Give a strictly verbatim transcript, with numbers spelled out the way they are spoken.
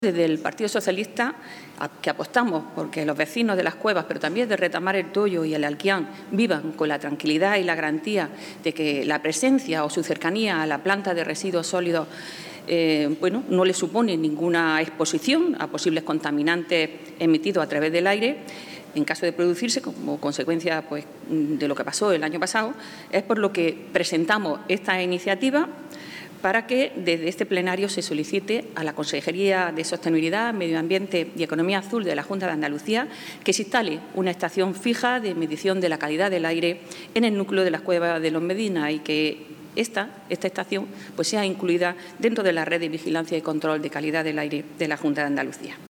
Desde el Partido Socialista, que apostamos porque los vecinos de las cuevas, pero también de Retamar el Toyo y el Alquián, vivan con la tranquilidad y la garantía de que la presencia o su cercanía a la planta de residuos sólidos eh, bueno, no le supone ninguna exposición a posibles contaminantes emitidos a través del aire, en caso de producirse como consecuencia pues, de lo que pasó el año pasado. Es por lo que presentamos esta iniciativa para que desde este plenario se solicite a la Consejería de Sostenibilidad, Medio Ambiente y Economía Azul de la Junta de Andalucía que se instale una estación fija de medición de la calidad del aire en el núcleo de las cuevas de Los Medina y que esta, esta estación pues, sea incluida dentro de la red de vigilancia y control de calidad del aire de la Junta de Andalucía.